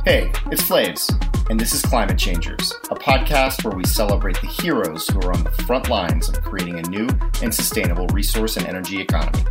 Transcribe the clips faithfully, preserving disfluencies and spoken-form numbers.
Hey, it's Flaves, and this is Climate Changers, a podcast where we celebrate the heroes who are on the front lines of creating a new and sustainable resource and energy economy.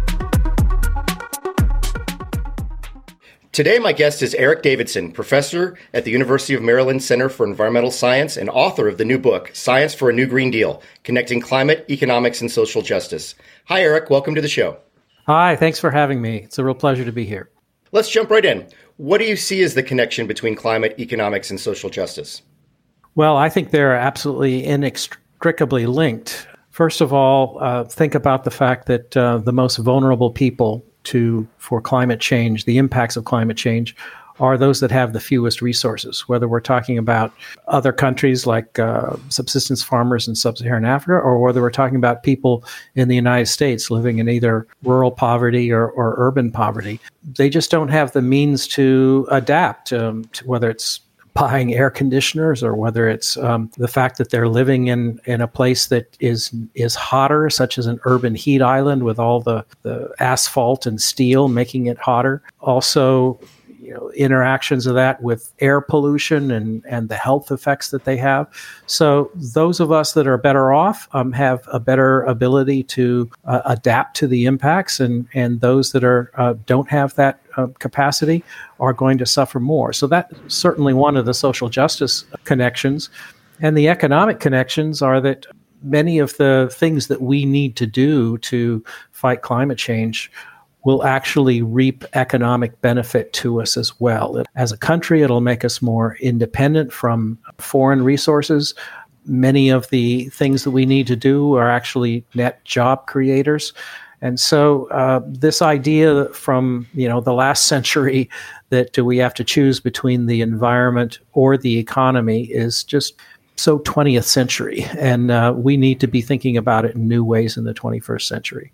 Today, my guest is Eric Davidson, professor at the University of Maryland Center for Environmental Science and author of the new book, Science for a New Green Deal, Connecting Climate, Economics, and Social Justice. Hi, Eric. Welcome to the show. Hi. Thanks for having me. It's a real pleasure to be here. Let's jump right in. What do you see as the connection between climate, economics, and social justice? Well, I think they're absolutely inextricably linked. First of all, uh, think about the fact that uh, the most vulnerable people to for climate change, the impacts of climate change, are those that have the fewest resources, whether we're talking about other countries like uh, subsistence farmers in sub-Saharan Africa, or whether we're talking about people in the United States living in either rural poverty or, or urban poverty. They just don't have the means to adapt, um, to whether it's buying air conditioners or whether it's um, the fact that they're living in, in a place that is is hotter, such as an urban heat island with all the, the asphalt and steel making it hotter. Also, you know, interactions of that with air pollution and, and the health effects that they have. So those of us that are better off um, have a better ability to uh, adapt to the impacts, and, and those that are uh, don't have that uh, capacity are going to suffer more. So that's certainly one of the social justice connections. And the economic connections are that many of the things that we need to do to fight climate change will actually reap economic benefit to us as well. As a country, it'll make us more independent from foreign resources. Many of the things that we need to do are actually net job creators. And so uh, this idea from, you know, the last century that do we have to choose between the environment or the economy is just so twentieth century. And uh, we need to be thinking about it in new ways in the twenty-first century.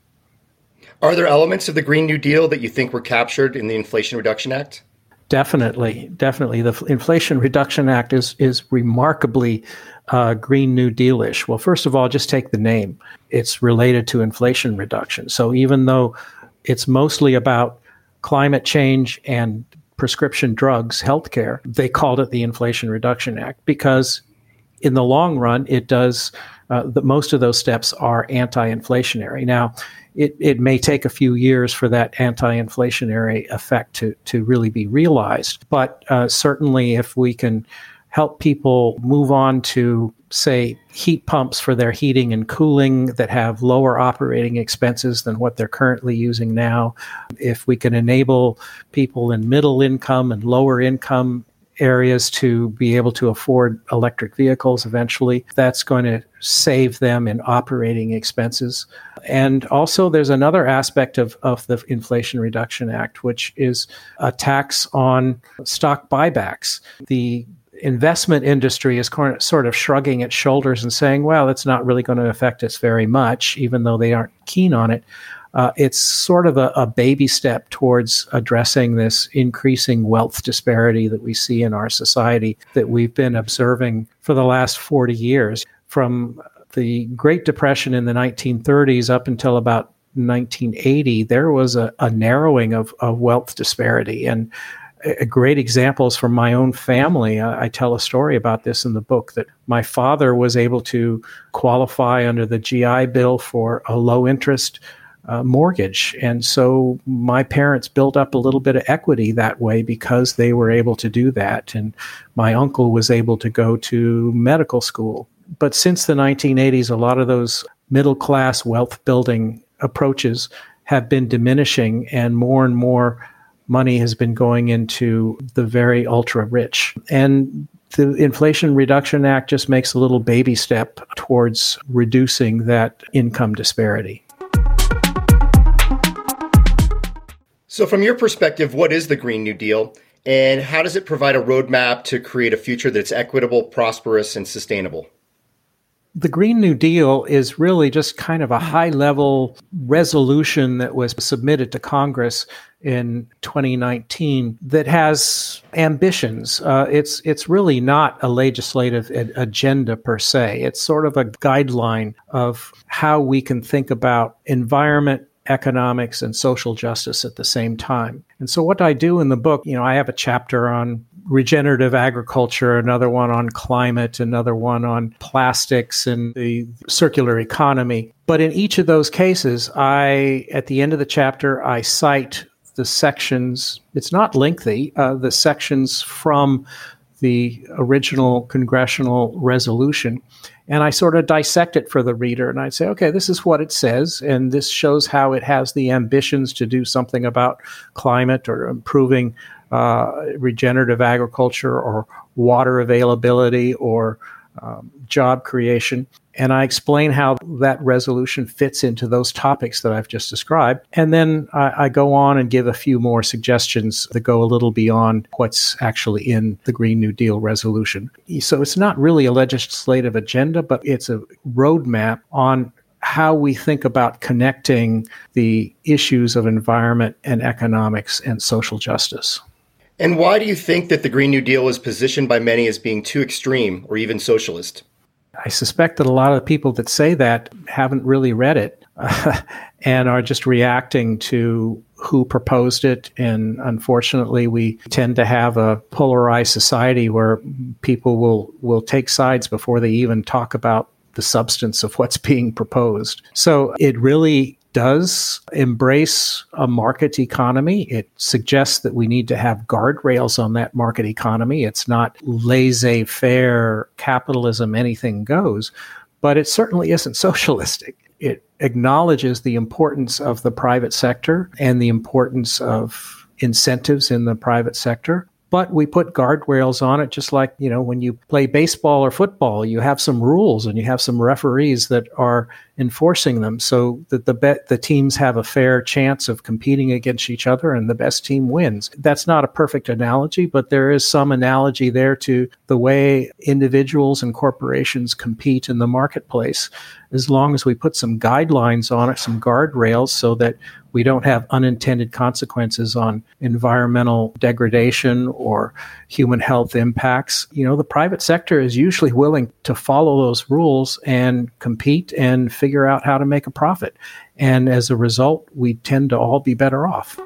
Are there elements of the Green New Deal that you think were captured in the Inflation Reduction Act? Definitely, definitely. The Inflation Reduction Act is is remarkably uh, Green New Deal-ish. Well, first of all, just take the name. It's related to inflation reduction. So even though it's mostly about climate change and prescription drugs, healthcare, they called it the Inflation Reduction Act because in the long run, it does, uh, the, most of those steps are anti-inflationary. Now, It, it may take a few years for that anti-inflationary effect to, to really be realized. But uh, certainly if we can help people move on to, say, heat pumps for their heating and cooling that have lower operating expenses than what they're currently using now, if we can enable people in middle income and lower income areas to be able to afford electric vehicles eventually, that's going to save them in operating expenses. And also there's another aspect of, of the Inflation Reduction Act, which is a tax on stock buybacks. The investment industry is sort of shrugging its shoulders and saying, well, it's not really going to affect us very much, even though they aren't keen on it. Uh, it's sort of a, a baby step towards addressing this increasing wealth disparity that we see in our society that we've been observing for the last forty years. From the Great Depression in the nineteen thirties up until about nineteen eighty, there was a, a narrowing of, of wealth disparity. And a, a great examples from my own family. I, I tell a story about this in the book, that my father was able to qualify under the G I Bill for a low interest Uh, mortgage. And so my parents built up a little bit of equity that way because they were able to do that. And my uncle was able to go to medical school. But since the nineteen eighties, a lot of those middle class wealth building approaches have been diminishing, and more and more money has been going into the very ultra rich. And the Inflation Reduction Act just makes a little baby step towards reducing that income disparity. So from your perspective, what is the Green New Deal, and how does it provide a roadmap to create a future that's equitable, prosperous, and sustainable? The Green New Deal is really just kind of a high-level resolution that was submitted to Congress in twenty nineteen that has ambitions. Uh, it's it's really not a legislative ad- agenda per se. It's sort of a guideline of how we can think about environment, economics, and social justice at the same time. And so what I do in the book, you know, I have a chapter on regenerative agriculture, another one on climate, another one on plastics and the circular economy. But in each of those cases, I, at the end of the chapter, I cite the sections. It's not lengthy, uh, the sections from the original congressional resolution. And I sort of dissect it for the reader. And I'd say, okay, this is what it says. And this shows how it has the ambitions to do something about climate or improving uh, regenerative agriculture or water availability or um, job creation. And I explain how that resolution fits into those topics that I've just described. And then I, I go on and give a few more suggestions that go a little beyond what's actually in the Green New Deal resolution. So it's not really a legislative agenda, but it's a roadmap on how we think about connecting the issues of environment and economics and social justice. And why do you think that the Green New Deal is positioned by many as being too extreme or even socialist? I suspect that a lot of the people that say that haven't really read it uh, and are just reacting to who proposed it. And unfortunately, we tend to have a polarized society where people will, will take sides before they even talk about the substance of what's being proposed. So it really does embrace a market economy. It suggests that we need to have guardrails on that market economy. It's not laissez-faire capitalism, anything goes, but it certainly isn't socialistic. It acknowledges the importance of the private sector and the importance of incentives in the private sector. But we put guardrails on it, just like, you know, when you play baseball or football, you have some rules and you have some referees that are enforcing them so that the be- the teams have a fair chance of competing against each other and the best team wins. That's not a perfect analogy, but there is some analogy there to the way individuals and corporations compete in the marketplace. As long as we put some guidelines on it, some guardrails, so that we don't have unintended consequences on environmental degradation or human health impacts. You know, the private sector is usually willing to follow those rules and compete and figure out how to make a profit. And as a result, we tend to all be better off.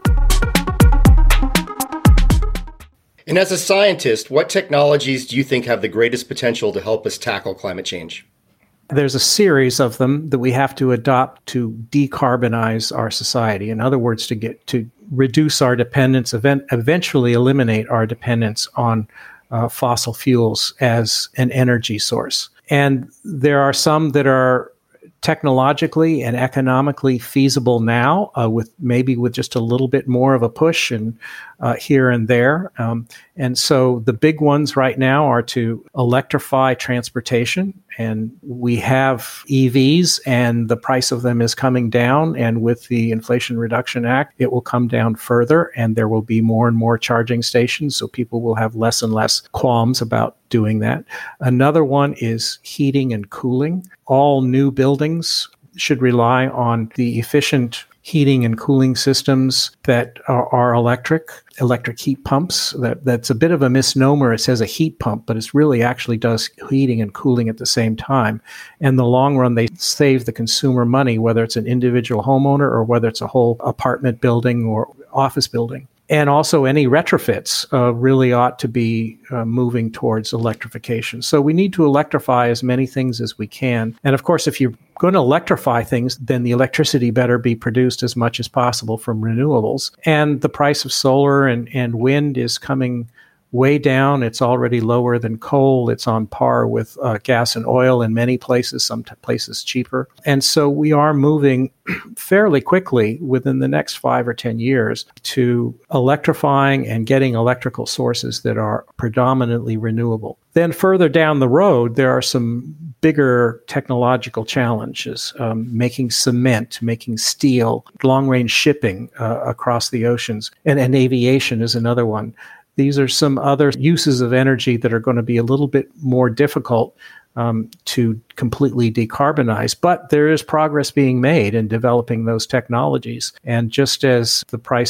And as a scientist, what technologies do you think have the greatest potential to help us tackle climate change? There's a series of them that we have to adopt to decarbonize our society. In other words, to get to reduce our dependence, event, eventually eliminate our dependence on uh, fossil fuels as an energy source. And there are some that are technologically and economically feasible now, uh, with maybe with just a little bit more of a push and uh, here and there. Um, and so the big ones right now are to electrify transportation. And we have E Vs and the price of them is coming down. And with the Inflation Reduction Act, it will come down further and there will be more and more charging stations. So people will have less and less qualms about doing that. Another one is heating and cooling. All new buildings should rely on the efficient heating and cooling systems that are, are electric, electric heat pumps. That, that's a bit of a misnomer. It says a heat pump, but it really actually does heating and cooling at the same time. In the long run, they save the consumer money, whether it's an individual homeowner or whether it's a whole apartment building or office building. And also any retrofits uh, really ought to be uh, moving towards electrification. So we need to electrify as many things as we can. And of course, if you're going to electrify things, then the electricity better be produced as much as possible from renewables. And the price of solar and, and wind is coming way down. It's already lower than coal. It's on par with uh, gas and oil in many places, some t- places cheaper. And so we are moving fairly quickly within the next five or ten years to electrifying and getting electrical sources that are predominantly renewable. Then further down the road, there are some bigger technological challenges, um, making cement, making steel, long-range shipping uh, across the oceans, and, and aviation is another one. These are some other uses of energy that are going to be a little bit more difficult um, to completely decarbonize, but there is progress being made in developing those technologies. And just as the price of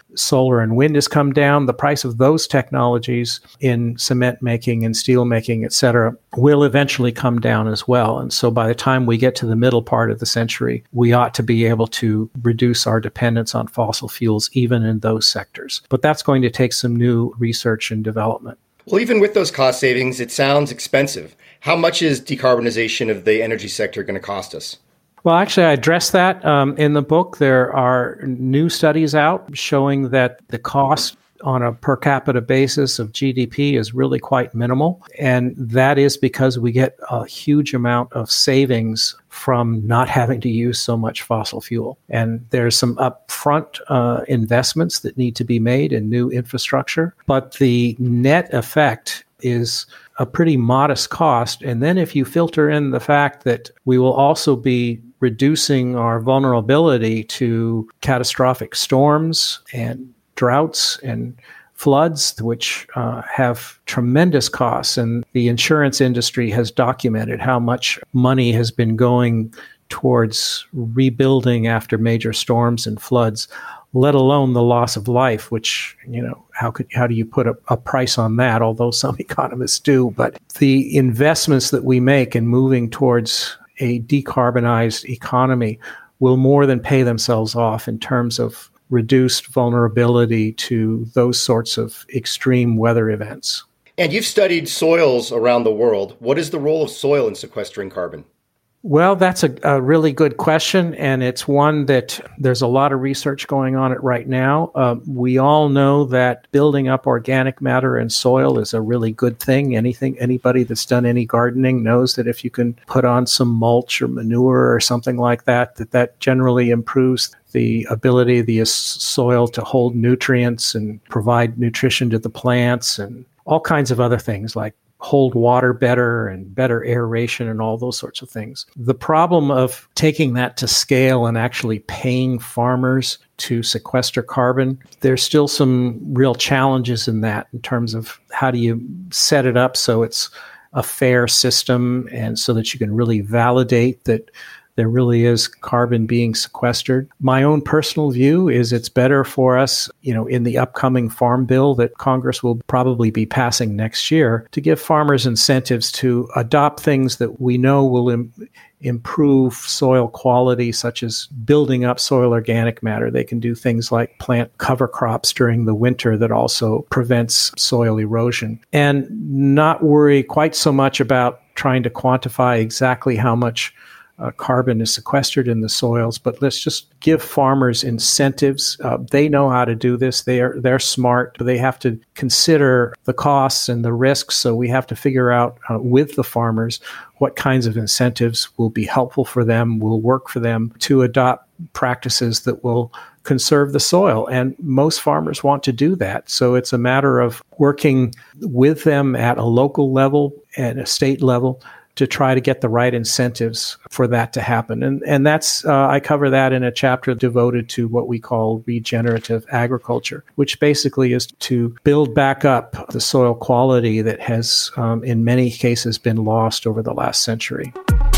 solar and wind has come down, the price of those technologies in cement making and steel making, et cetera, will eventually come down as well. And so by the time we get to the middle part of the century, we ought to be able to reduce our dependence on fossil fuels, even in those sectors. But that's going to take some new research and development. Well, even with those cost savings, it sounds expensive. How much is decarbonization of the energy sector going to cost us? Well, actually, I address that um, in the book. There are new studies out showing that the cost on a per capita basis of G D P is really quite minimal. And that is because we get a huge amount of savings from not having to use so much fossil fuel. And there's some upfront uh, investments that need to be made in new infrastructure. But the net effect is a pretty modest cost. And then if you filter in the fact that we will also be reducing our vulnerability to catastrophic storms and droughts and floods, which uh, have tremendous costs. And the insurance industry has documented how much money has been going towards rebuilding after major storms and floods, let alone the loss of life, which, you know, how could how do you put a, a price on that? Although some economists do. But the investments that we make in moving towards a decarbonized economy will more than pay themselves off in terms of reduced vulnerability to those sorts of extreme weather events. And you've studied soils around the world. What is the role of soil in sequestering carbon? Well, that's a, a really good question, and it's one that there's a lot of research going on it right now. Uh, we all know that building up organic matter in soil is a really good thing. Anything, anybody that's done any gardening knows that if you can put on some mulch or manure or something like that, that that generally improves the ability of the soil to hold nutrients and provide nutrition to the plants and all kinds of other things like hold water better and better aeration and all those sorts of things. The problem of taking that to scale and actually paying farmers to sequester carbon, there's still some real challenges in that in terms of how do you set it up so it's a fair system and so that you can really validate that there really is carbon being sequestered. My own personal view is it's better for us, you know, in the upcoming farm bill that Congress will probably be passing next year, to give farmers incentives to adopt things that we know will im- improve soil quality, such as building up soil organic matter. They can do things like plant cover crops during the winter that also prevents soil erosion, and not worry quite so much about trying to quantify exactly how much Uh, carbon is sequestered in the soils, but let's just give farmers incentives. Uh, they know how to do this. They are they're smart. They have to consider the costs and the risks. So we have to figure out uh, with the farmers what kinds of incentives will be helpful for them, will work for them to adopt practices that will conserve the soil. And most farmers want to do that. So it's a matter of working with them at a local level and a state level to try to get the right incentives for that to happen. And and that's, uh, I cover that in a chapter devoted to what we call regenerative agriculture, which basically is to build back up the soil quality that has, um, in many cases, been lost over the last century.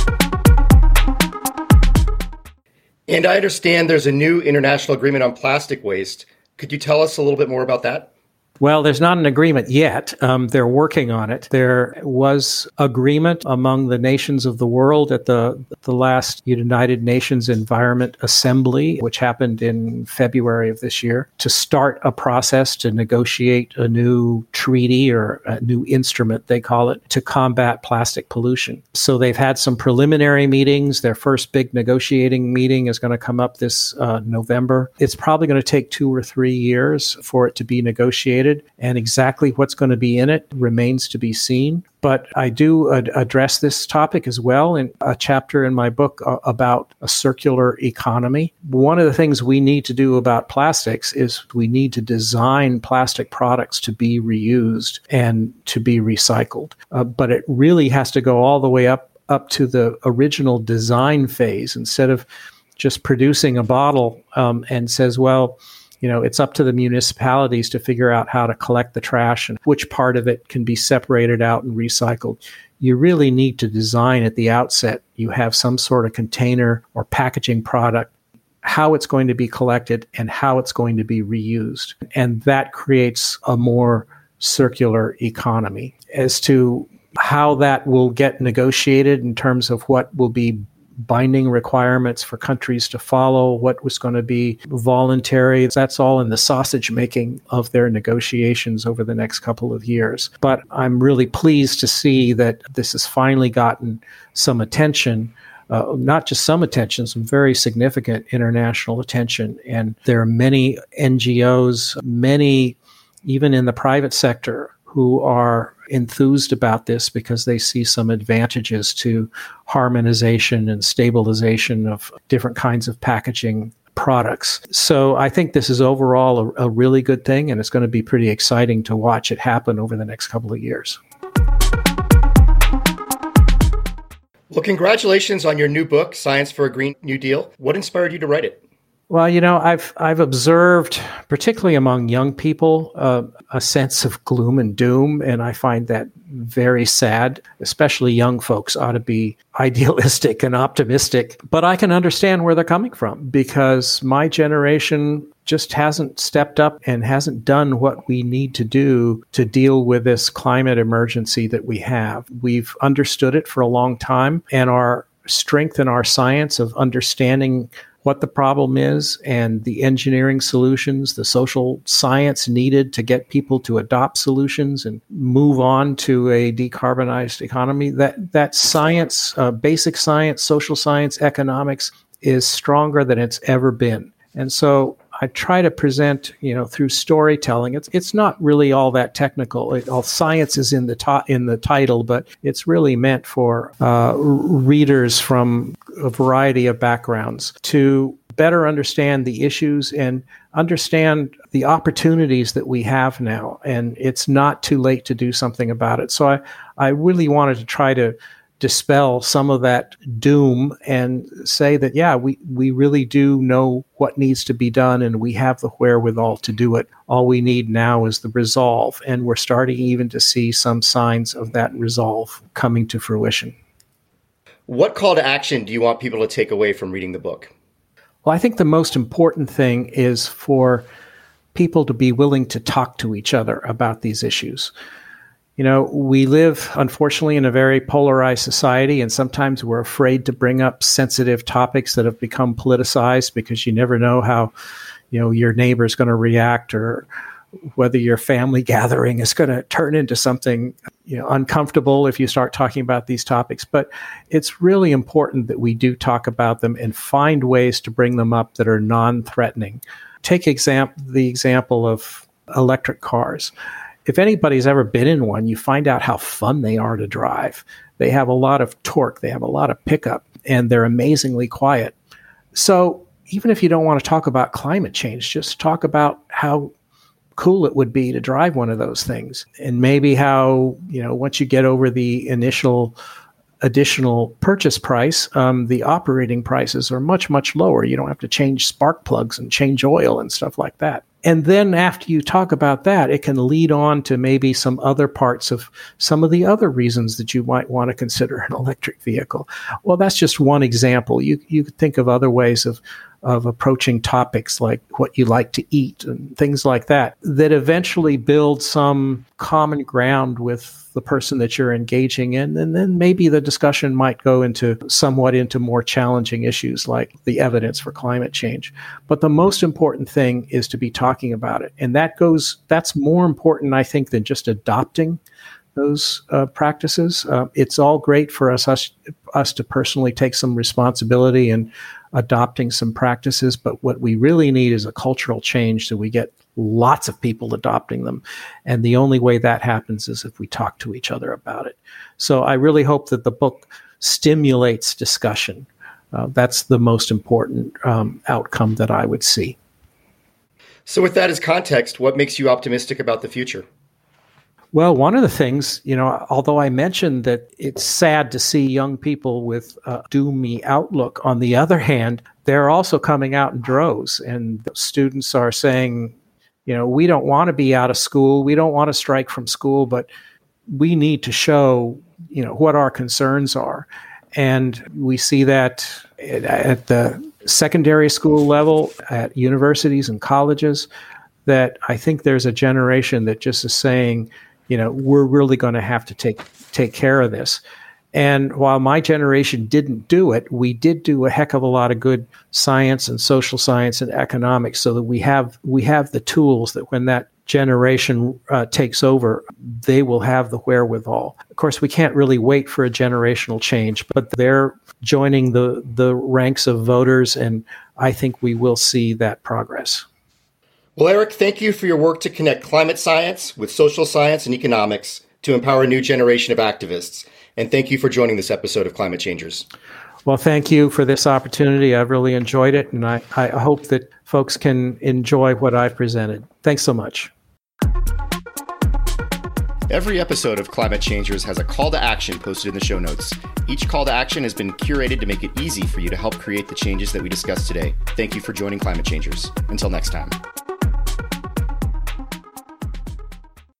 And I understand there's a new international agreement on plastic waste. Could you tell us a little bit more about that? Well, there's not an agreement yet. Um, they're working on it. There was agreement among the nations of the world at the the last United Nations Environment Assembly, which happened in February of this year, to start a process to negotiate a new treaty or a new instrument, they call it, to combat plastic pollution. So they've had some preliminary meetings. Their first big negotiating meeting is going to come up this uh, November. It's probably going to take two or three years for it to be negotiated. And exactly what's going to be in it remains to be seen. But I do ad- address this topic as well in a chapter in my book uh, about a circular economy. One of the things we need to do about plastics is we need to design plastic products to be reused and to be recycled. Uh, but it really has to go all the way up, up to the original design phase instead of just producing a bottle um, and says, well, you know, it's up to the municipalities to figure out how to collect the trash and which part of it can be separated out and recycled. You really need to design at the outset. You have some sort of container or packaging product how it's going to be collected and how it's going to be reused. And that creates a more circular economy. As to how that will get negotiated in terms of what will be binding requirements for countries to follow, what was going to be voluntary, that's all in the sausage making of their negotiations over the next couple of years. But I'm really pleased to see that this has finally gotten some attention. Uh, not just some attention, some very significant international attention. And there are many N G Os, many even in the private sector, who are enthused about this because they see some advantages to harmonization and stabilization of different kinds of packaging products. So I think this is overall a, a really good thing, and it's going to be pretty exciting to watch it happen over the next couple of years. Well, congratulations on your new book, Science for a Green New Deal. What inspired you to write it? Well, you know, I've I've observed, particularly among young people, uh, a sense of gloom and doom, and I find that very sad. Especially young folks ought to be idealistic and optimistic. But I can understand where they're coming from, because my generation just hasn't stepped up and hasn't done what we need to do to deal with this climate emergency that we have. We've understood it for a long time, and our strength in our science of understanding what the problem is and the engineering solutions, the social science needed to get people to adopt solutions and move on to a decarbonized economy, that, that science, uh, basic science, social science, economics is stronger than it's ever been. And so I try to present, you know, through storytelling. It's it's not really all that technical. It, all science is in the to, in the title, but it's really meant for uh, readers from a variety of backgrounds to better understand the issues and understand the opportunities that we have now. And it's not too late to do something about it. So I, I really wanted to try to dispel some of that doom and say that, yeah, we, we really do know what needs to be done and we have the wherewithal to do it. All we need now is the resolve. And we're starting even to see some signs of that resolve coming to fruition. What call to action do you want people to take away from reading the book? Well, I think the most important thing is for people to be willing to talk to each other about these issues. You know, we live, unfortunately, in a very polarized society, and sometimes we're afraid to bring up sensitive topics that have become politicized because you never know how, you know, your neighbor is going to react or whether your family gathering is going to turn into something, you know, uncomfortable if you start talking about these topics. But it's really important that we do talk about them and find ways to bring them up that are non-threatening. Take exam- the example of electric cars. If anybody's ever been in one, you find out how fun they are to drive. They have a lot of torque, they have a lot of pickup, and they're amazingly quiet. So even if you don't want to talk about climate change, just talk about how cool it would be to drive one of those things. And maybe how, you know, once you get over the initial additional purchase price, um, the operating prices are much, much lower. You don't have to change spark plugs and change oil and stuff like that. And then after you talk about that, it can lead on to maybe some other parts of some of the other reasons that you might want to consider an electric vehicle. Well, that's just one example. You you could think of other ways of of approaching topics like what you like to eat and things like that, that eventually build some common ground with the person that you're engaging in. And then maybe the discussion might go into somewhat into more challenging issues like the evidence for climate change. But the most important thing is to be talking about it. And that goes, that's more important, I think, than just adopting those uh, practices. Uh, it's all great for us, us, us to personally take some responsibility and adopting some practices, but what we really need is a cultural change so we get lots of people adopting them. And the only way that happens is if we talk to each other about it. So I really hope that the book stimulates discussion. Uh, that's the most important um, outcome that I would see. So with that as context, what makes you optimistic about the future? Well, one of the things, you know, although I mentioned that it's sad to see young people with a doomy outlook, on the other hand, they're also coming out in droves. And students are saying, you know, we don't want to be out of school. We don't want to strike from school, but we need to show, you know, what our concerns are. And we see that at the secondary school level, at universities and colleges, that I think there's a generation that just is saying, you know, we're really going to have to take take care of this. And while my generation didn't do it, we did do a heck of a lot of good science and social science and economics, so that we have we have the tools that when that generation uh, takes over, they will have the wherewithal. Of course, we can't really wait for a generational change, but they're joining the the ranks of voters, and I think we will see that progress. Well, Eric, thank you for your work to connect climate science with social science and economics to empower a new generation of activists. And thank you for joining this episode of Climate Changers. Well, thank you for this opportunity. I've really enjoyed it, and I, I hope that folks can enjoy what I've presented. Thanks so much. Every episode of Climate Changers has a call to action posted in the show notes. Each call to action has been curated to make it easy for you to help create the changes that we discussed today. Thank you for joining Climate Changers. Until next time.